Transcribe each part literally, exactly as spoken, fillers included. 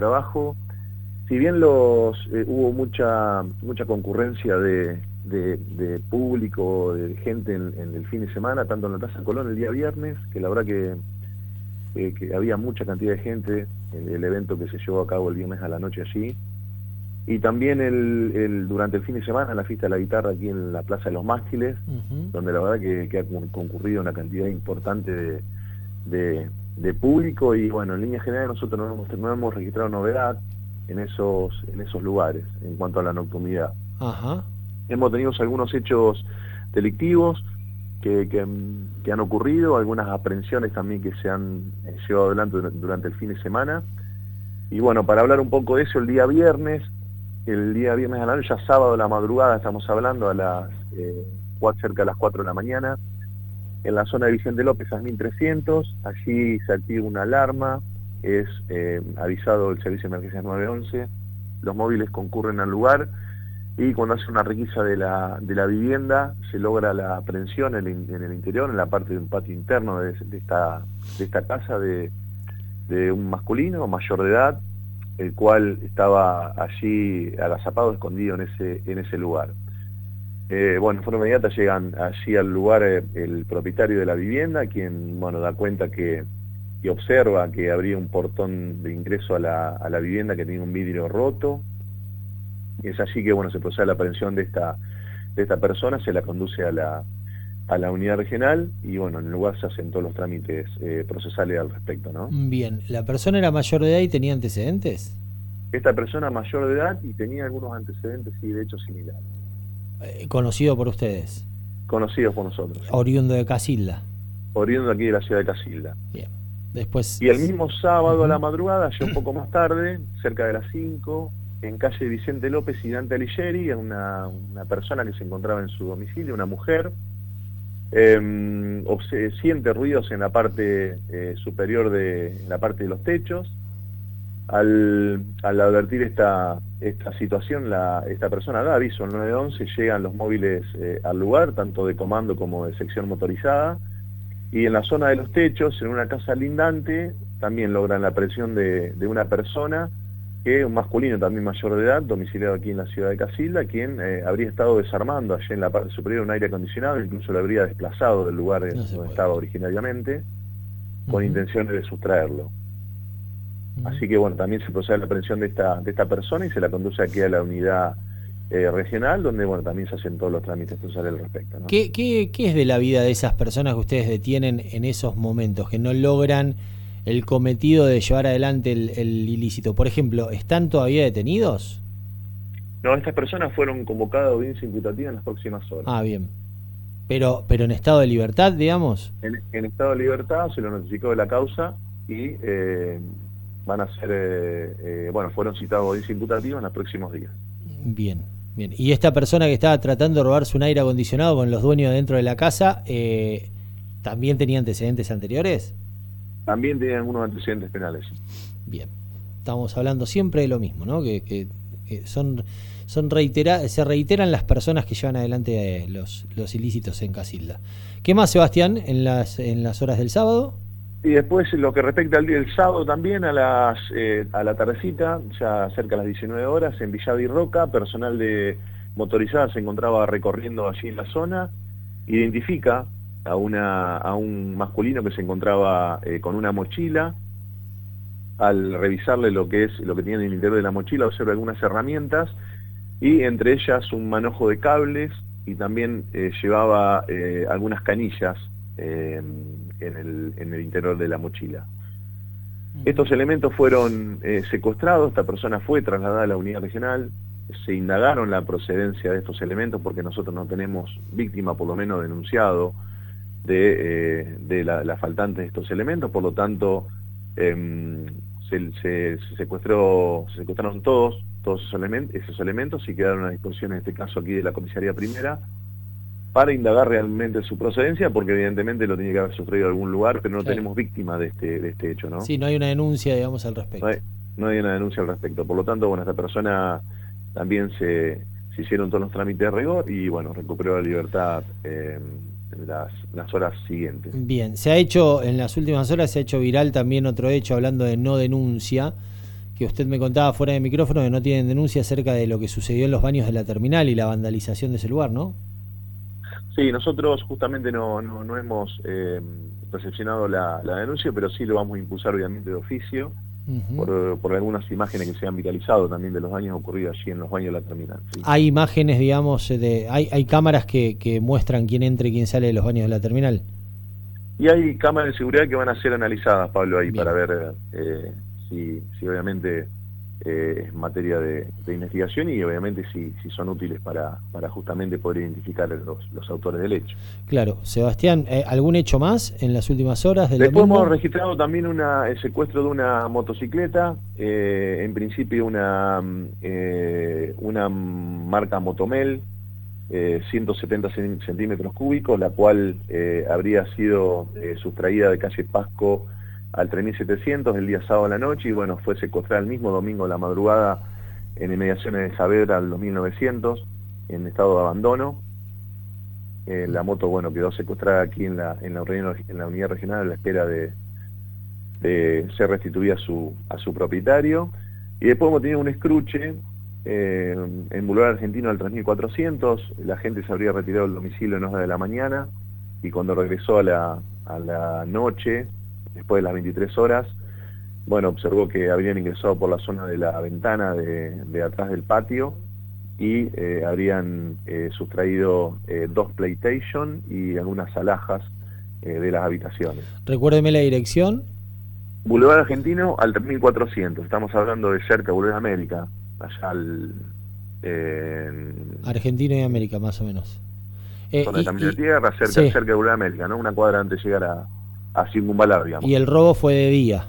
trabajo. Si bien los eh, hubo mucha mucha concurrencia de, de, de público, de gente en, en el fin de semana, tanto en la Plaza Colón el día viernes, que la verdad que, eh, que había mucha cantidad de gente, el, el evento que se llevó a cabo el viernes a la noche allí, y también el, el durante el fin de semana la fiesta de la guitarra aquí en la Plaza de los Mástiles, uh-huh. donde la verdad que, que ha concurrido una cantidad importante de, de, de público, y bueno, en líneas generales nosotros no hemos, no hemos registrado novedad en esos en esos lugares en cuanto a la nocturnidad. Ajá. Hemos tenido algunos hechos delictivos que, que, que han ocurrido, algunas aprehensiones también que se han eh, llevado adelante durante el fin de semana. Y bueno, para hablar un poco de eso, el día viernes, el día viernes a la noche, ya sábado a la madrugada, estamos hablando a las eh, cerca de las cuatro de la mañana, en la zona de Vicente López, a mil trescientos, allí se activa una alarma, es eh, avisado el servicio de emergencias nueve once, los móviles concurren al lugar, y cuando hace una requisa de la, de la vivienda, se logra la aprehensión en el, en el interior, en la parte de un patio interno de, de, esta, de esta casa, de, de un masculino mayor de edad, el cual estaba allí agazapado, escondido en ese, en ese lugar. Eh, bueno, de forma inmediata llegan allí al lugar eh, el propietario de la vivienda, quien, bueno, da cuenta que y observa que habría un portón de ingreso a la, a la vivienda que tenía un vidrio roto, y es allí que, bueno, se procede a la aprehensión de esta, de esta persona, se la conduce a la, a la unidad regional, y bueno, en el lugar se hacen todos los trámites eh, procesales al respecto, ¿no? Bien, ¿la persona era mayor de edad y tenía antecedentes? Esta persona mayor de edad y tenía algunos antecedentes y de hecho similares. Eh, ¿Conocido por ustedes? Conocidos por nosotros. ¿Oriundo de Casilda? Oriundo aquí de la ciudad de Casilda. Bien. Después... Y el mismo sábado uh-huh. a la madrugada, ya un poco más tarde, cerca de las cinco, en calle Vicente López y Dante Alighieri, una, una persona que se encontraba en su domicilio, una mujer, eh, siente ruidos en la parte eh, superior de en la parte de los techos. Al, al advertir esta, esta situación, la, esta persona da aviso al nueve once, llegan los móviles eh, al lugar, tanto de comando como de sección motorizada, y en la zona de los techos, en una casa lindante, también logran la aprehensión de, de una persona, que un masculino también mayor de edad, domiciliado aquí en la ciudad de Casilda, quien eh, habría estado desarmando allí en la parte superior un aire acondicionado, incluso lo habría desplazado del lugar no donde estaba originariamente, con uh-huh. intenciones de sustraerlo. Uh-huh. Así que bueno, también se procede a la aprehensión de esta, de esta persona y se la conduce aquí a la unidad Eh, regional, donde bueno también se hacen todos los trámites procesales al respecto, ¿no? ¿Qué, qué, ¿Qué es de la vida de esas personas que ustedes detienen en esos momentos, que no logran el cometido de llevar adelante el, el ilícito? Por ejemplo, ¿están todavía detenidos? No, estas personas fueron convocadas a audiencia imputativa en las próximas horas. Ah, bien. Pero, pero en estado de libertad, digamos. En, en estado de libertad, se lo notificó de la causa y eh, van a ser, eh, eh, bueno, fueron citados a audiencia imputativa en los próximos días. Bien. Bien, y esta persona que estaba tratando de robarse un aire acondicionado con los dueños dentro de la casa, eh, ¿también tenía antecedentes anteriores? También tenía algunos antecedentes penales. Bien, estamos hablando siempre de lo mismo, ¿no? Que, que, que son, son reitera, se reiteran las personas que llevan adelante los, los ilícitos en Casilda. ¿Qué más, Sebastián, en las, en las horas del sábado? Y después, lo que respecta al día del sábado también, a las eh, a la tardecita, ya cerca de las diecinueve horas, en Villada y Roca, personal de motorizada se encontraba recorriendo allí en la zona, identifica a una a un masculino que se encontraba eh, con una mochila. Al revisarle lo que es lo que tiene en el interior de la mochila, observa algunas herramientas, y entre ellas un manojo de cables, y también eh, llevaba eh, algunas canillas, eh, En el, en el interior de la mochila. Estos elementos fueron eh, secuestrados, esta persona fue trasladada a la unidad regional, se indagaron la procedencia de estos elementos porque nosotros no tenemos víctima, por lo menos denunciado, de, eh, de la, la faltante de estos elementos, por lo tanto eh, se, se, se, secuestró, se secuestraron todos, todos esos, elementos, esos elementos y quedaron a disposición en este caso aquí de la comisaría primera, para indagar realmente su procedencia, porque evidentemente lo tiene que haber sustraído de algún lugar, pero no claro. tenemos víctima de este de este hecho, ¿no? Sí, no hay una denuncia, digamos, al respecto. No hay, no hay una denuncia al respecto. Por lo tanto, bueno, esta persona también se, se hicieron todos los trámites de rigor y, bueno, recuperó la libertad eh, en las, las horas siguientes. Bien, se ha hecho, en las últimas horas se ha hecho viral también otro hecho, hablando de no denuncia, que usted me contaba fuera de micrófono que no tienen denuncia acerca de lo que sucedió en los baños de la terminal y la vandalización de ese lugar, ¿no? Sí, nosotros justamente no, no, no hemos eh, recepcionado la, la denuncia, pero sí lo vamos a impulsar obviamente de oficio, uh-huh. por, por algunas imágenes que se han viralizado también de los daños ocurridos allí en los baños de la terminal. ¿Sí? Hay imágenes, digamos, de hay, hay cámaras que, que muestran quién entra y quién sale de los baños de la terminal. Y hay cámaras de seguridad que van a ser analizadas, Pablo, ahí. Bien. Para ver eh, si, si obviamente eh, es materia de, de investigación y obviamente si, si son útiles para, para justamente poder identificar los, los autores del hecho. Claro. Sebastián, eh, ¿algún hecho más en las últimas horas? Del Después domingo? hemos registrado también una, el secuestro de una motocicleta, eh, en principio una, eh, una marca Motomel, Eh, ciento setenta centímetros cúbicos, la cual eh, habría sido eh, sustraída de calle Pasco al tres mil setecientos el día sábado a la noche y bueno, fue secuestrada el mismo domingo a la madrugada en inmediaciones de Saavedra al dos mil novecientos en estado de abandono. Eh, la moto, bueno, quedó secuestrada aquí en la, en la, en la unidad regional a la espera de, de ser restituida a su, a su propietario. Y después hemos tenido un escruche Eh, en Boulevard Argentino al tres mil cuatrocientos, la gente se habría retirado del domicilio en horas de la mañana y cuando regresó a la, a la noche, después de las veintitrés horas, bueno, observó que habrían ingresado por la zona de la ventana de, de atrás del patio y eh, habrían eh, sustraído eh, dos PlayStation y algunas alhajas eh, de las habitaciones. Recuérdeme la dirección. Boulevard Argentino al tres mil cuatrocientos, estamos hablando de cerca de Boulevard América. Allá al... Eh, Argentina y América, más o menos. Eh, zona de Camino de Tierra, cerca, sí. cerca de Boulevard América, ¿no? Una cuadra antes de llegar a, a Circunvalar, digamos. ¿Y el robo fue de día?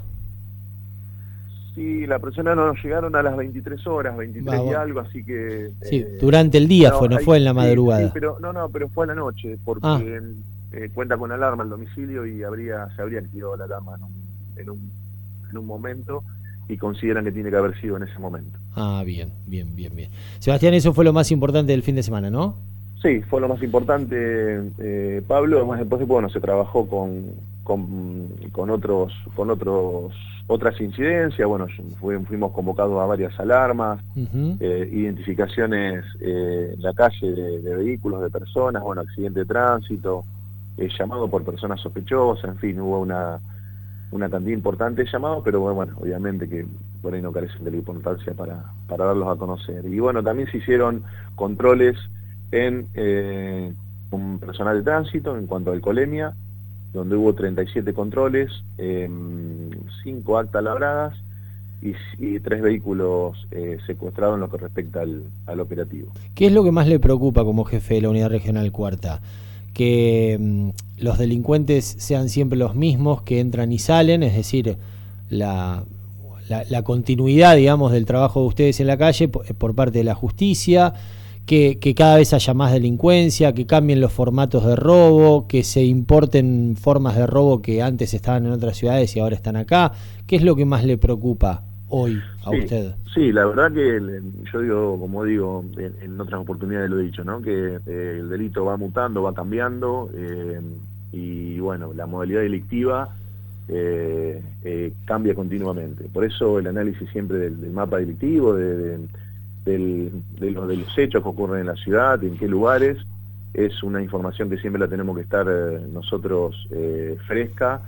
Sí, la persona no nos llegaron a las veintitrés horas, veintitrés Va, y algo, así que... Sí, eh, durante el día no, fue, no hay, fue en la madrugada. Sí, pero, no, no, pero fue a la noche, porque ah. eh, cuenta con alarma el domicilio y habría se habría activado la alarma en un, en un, en un momento... y consideran que tiene que haber sido en ese momento. Ah, bien, bien, bien, bien. Sebastián, eso fue lo más importante del fin de semana, ¿no? Sí, fue lo más importante, eh, Pablo. Además, después, bueno, se trabajó con, con, con otros, con otros, otras incidencias. Bueno, fuimos convocados a varias alarmas, uh-huh. eh, identificaciones eh, en la calle de, de vehículos, de personas, bueno, accidente de tránsito, eh, llamado por personas sospechosas, en fin, hubo una una cantidad importante de llamados, pero bueno, obviamente que por ahí no carecen de la importancia para, para darlos a conocer. Y bueno, también se hicieron controles en eh, un personal de tránsito en cuanto a alcoholemia, donde hubo treinta y siete controles, eh, cinco actas labradas y, y tres vehículos eh, secuestrados en lo que respecta al, al operativo. ¿Qué es lo que más le preocupa como jefe de la Unidad Regional Cuarta? Que mmm, los delincuentes sean siempre los mismos que entran y salen, es decir, la, la, la continuidad, digamos, del trabajo de ustedes en la calle por, por parte de la justicia, que, que cada vez haya más delincuencia, que cambien los formatos de robo, que se importen formas de robo que antes estaban en otras ciudades y ahora están acá. ¿Qué es lo que más le preocupa hoy a sí, usted? Sí, la verdad que yo digo, como digo, en, en otras oportunidades lo he dicho, ¿no? Que eh, el delito va mutando, va cambiando, eh, y bueno, la modalidad delictiva eh, eh, cambia continuamente. Por eso el análisis siempre del, del mapa delictivo, de, de, del, de, los, de los hechos que ocurren en la ciudad, en qué lugares, es una información que siempre la tenemos que estar eh, nosotros eh, fresca,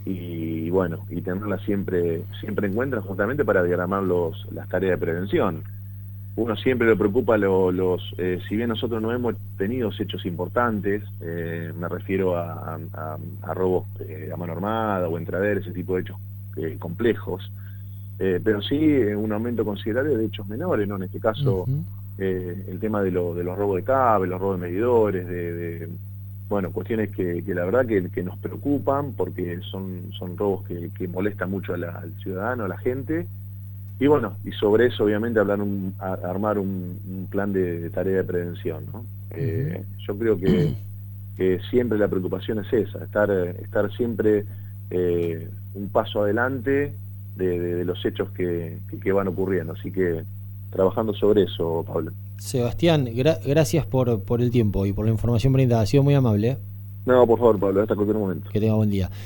y bueno, y tenerla siempre siempre en cuenta justamente para diagramar los, las tareas de prevención. Uno siempre le preocupa lo, los, eh, si bien nosotros no hemos tenido hechos importantes, eh, me refiero a, a, a robos eh, a mano armada o entrader, ese tipo de hechos eh, complejos, eh, pero sí eh, un aumento considerable de hechos menores, ¿no? En este caso, uh-huh. eh, el tema de, lo, de los robos de cable, los robos de medidores, de... de bueno, cuestiones que, que la verdad que, que nos preocupan porque son, son robos que, que molestan mucho a la, al ciudadano, a la gente. Y bueno, y sobre eso obviamente hablar un, a, armar un, un plan de, de tarea de prevención, ¿no? Eh, yo creo que, que siempre la preocupación es esa, estar, estar siempre eh, un paso adelante de, de, de los hechos que, que, que van ocurriendo. Así que trabajando sobre eso, Pablo. Sebastián, gra gracias por, por el tiempo y por la información brindada. Ha sido muy amable. ¿eh? No, por favor, Pablo, hasta cualquier momento. Que tenga buen día.